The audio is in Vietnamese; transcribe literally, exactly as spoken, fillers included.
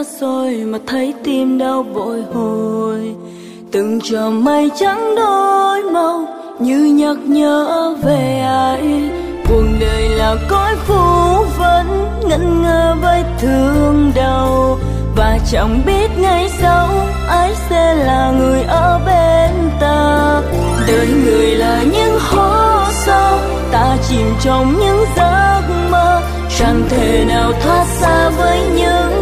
xa xôi mà thấy tim đau bội hồi. Từng chòm mây trắng đôi màu như nhắc nhớ về ai. Cuộc đời là cõi phù vân ngẩn ngơ với thương đau, và chẳng biết ngày sau ai sẽ là người ở bên ta. Đời người là những hố sâu, ta chìm trong những giấc mơ, chẳng thể nào thoát xa với những